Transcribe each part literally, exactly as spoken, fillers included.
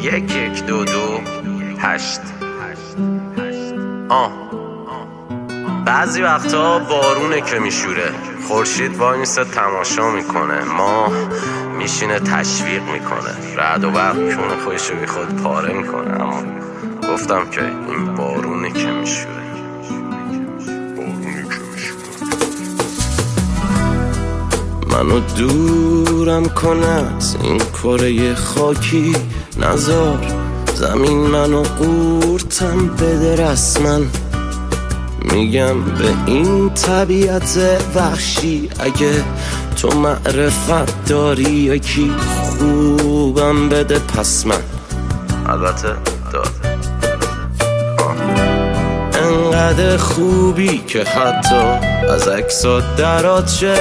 یک یک دو دو هشت. آه بعضی وقتا بارونه که میشوره، خورشید وای میسته تماشا میکنه، ماه میشینه تشویق میکنه، رعد و برق کونه خودشو بی خود پاره میکنه. اما گفتم که این بارونه که میشوره، بارونه که میشوره. منو دورم کنه از این کره خاکی، نزار زمین منو قورتم بده رسما. میگم به این طبیعت وحشی اگه تو معرفت داری یکی خوبم بده پس من البته داد. انقدر خوبی که حتی از عکسات درات شه،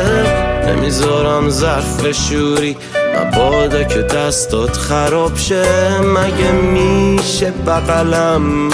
نمیذارم ظرف شوری مبادا که دستات خراب شه. مگه میشه بغلم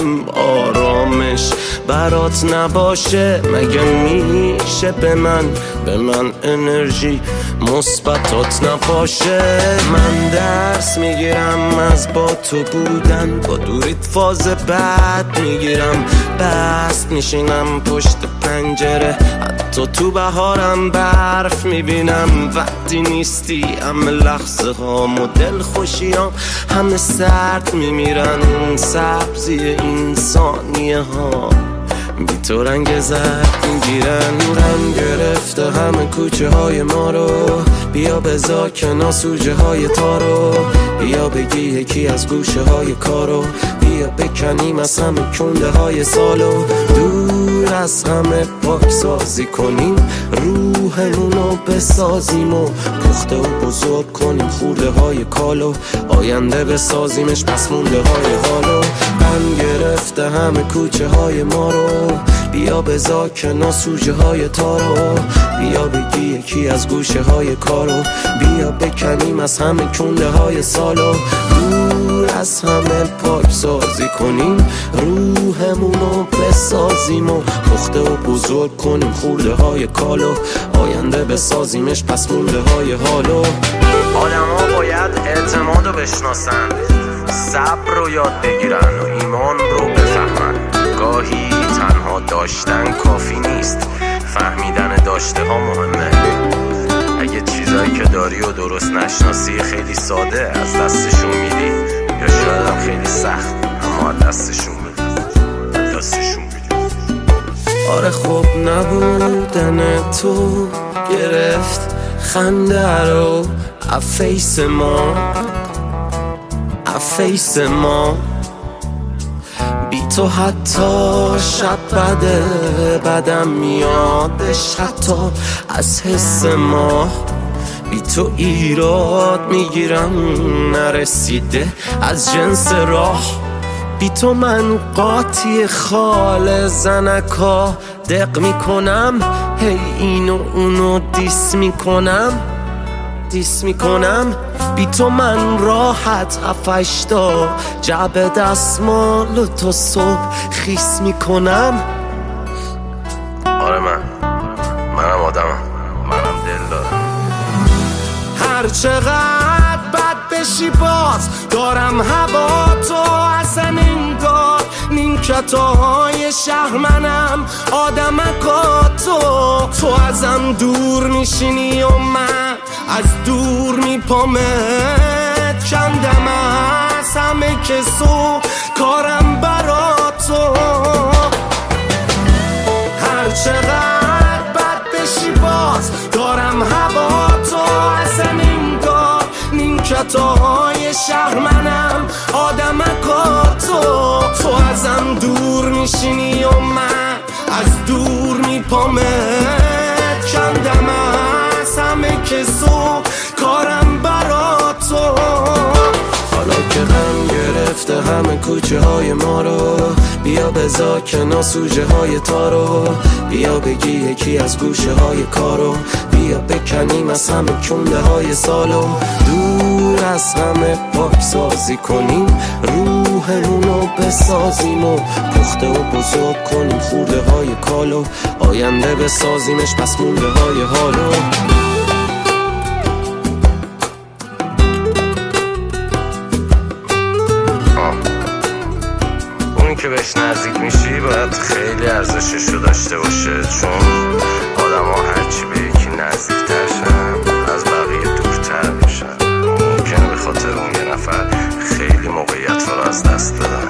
آرامش برات نباشه؟ مگه میشه به من به من انرژی مثبتات نباشه؟ من درس میگیرم از با تو بودن، با دوریت فاز بد میگیرم، بست میشینم پشت پنجره، حتی تو بهارم برف میبینم. وقتی نیستی همه لحظه ها مدل خوشیام همه سرد میمیرن، سبزی این ثانیه ها بی تو رنگ زرد میگیرن. نورم گرفته همه کوچه های ما رو، بیا بذار کنار سوژه های تارو، بیا بگی یکی از گوشه های کارو، بیا بکنیم از همه کنده های سالو، دور از همه پاک سازی کنیم روحمونو بسازیم و پخته و بزرگ کنیم خورده های کالو، آینده بسازیمش پس مونده های حالو. من گرفته همه کوچه های ما رو، بیا بذار کنار سوژه های تارو، بیا بگی یکی از گوشه های کارو، بیا بکنیم از همه کنده های سالو، دور از همه پاک سازی کنیم روحمونو بسازیم و پخته و بزرگ کنیم خورده های کالو، آینده بسازیمش پس مونده های حالو. آدم ها باید اعتماد رو بشناسن، صبر رو یاد بگیرن و ایمان رو بفهمن. گاهی تنها داشتن کافی نیست، فهمیدن داشته ها مهمه. اگه چیزایی که داری و درست نشناسی خیلی ساده از دستشون میدی، یا شاید هم خیلی سخت اما از دستشون میدی از دستشون میدی. آره خب نبودن تو گرفت خنده رو افیس ما افیس ما بی تو حتی شب بده بدم میادش حتی از حس ما. بی تو ایراد میگیرم نرسیده از جنس راه، بی تو من قاطی خال زنکا دق میکنم، هی اینو اونو دیس میکنم دیس میکنم. بی تو من راحت هفشتا جعب دستمال تو صبح خیس میکنم. آره من منم آدمم، منم دل دارم. هر چقدر بد بشی باز دارم هوا تو اصلا انگار نیمکتاهای شهر منم آدمکا تو تو ازم دور میشینی و من از دور میپامت کندم از همه کسو کارم برا تو. هر چقدر بد بشی باز دارم هوا تو اصلا انگار نیمکتاهای شهر منم آدمکا تو تو ازم دور میشینی و من از دور میپامت کندم از همه کسو کارم برا تو. حالا که غم گرفته همه کوچه های ما رو، بیا بذار کنار سوژه های تارو، بیا بگی یکی از گوشه های کارو، بیا بکنیم از همه کنده های سالو، دور از همه پاک سازی کنیم روحمونو بسازیم و پخته و بزرگ کنیم خورده های کالو، آینده بسازیمش پس مونده های حالو. که بهش نزدیک میشی باید خیلی ارزششو داشته باشه، چون آدم ها هرچی به یکی نزدیکتر شن از بقیه دورتر میشن. ممکنه به خاطر اون یه نفر خیلی موقعیت رو از دست بدن.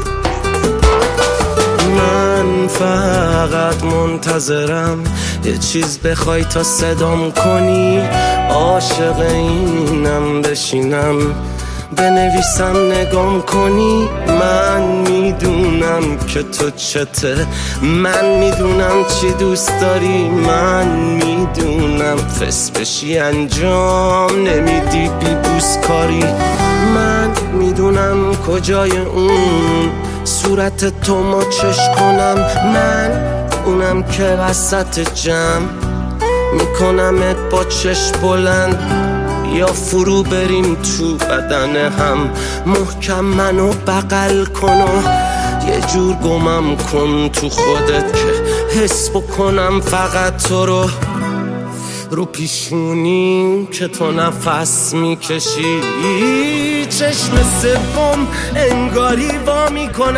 من فقط منتظرم یه چیز بخوای تا صدام کنی، عاشق اینم بشینم بنویسم نگام کنی. من میدونم که تو چته، من میدونم چی دوست داری، من میدونم فس بشی انجام نمیدی بی بوس کاری. من میدونم کجای اون صورت تو مچش کنم، من اونم که وسط جمع میکنمت با چشم بلند، یا فرو بریم تو بدن هم محکم منو بغل کن و یه جور گمم کن تو خودت که حس بکنم فقط تو رو. رو پیشونی که تو نفس میکشی، چشم سوم انگاری وا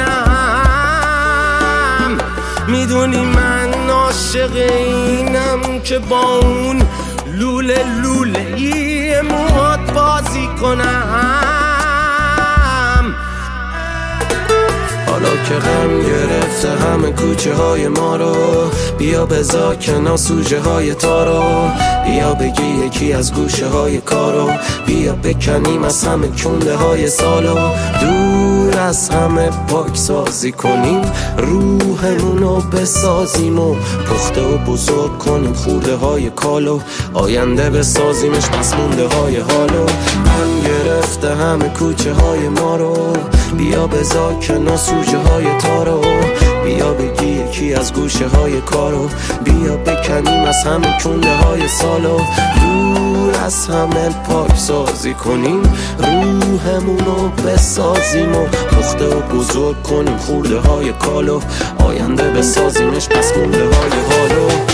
میکنم. میدونی من عاشق اینم که با اون لوله لوله یه موهات بازی کنم. حالا که غم گرفته همه کوچه های ما رو، بیا بذار کنار سوژه های تارو، بیا بگی یکی از گوشه های کارو، بیا بکنیم از همه کنده های سالو، دور از همه پاک سازی کنیم روحمونو بسازیم و پخته و بزرگ کنیم خورده های کالو، آینده بسازیمش پس مونده های حالو. من گرفته همه کوچه های ما رو، بیا بذار کنار سوژه های تارو، بیا بگی یکی از گوشه های کارو، بیا بکنیم از همه کنده های سالو، دور از همه پاک سازی کنیم روحمونو بسازیم و پخته و بزرگ کنیم خورده های کالو، آینده بسازیمش پس مونده های حالو.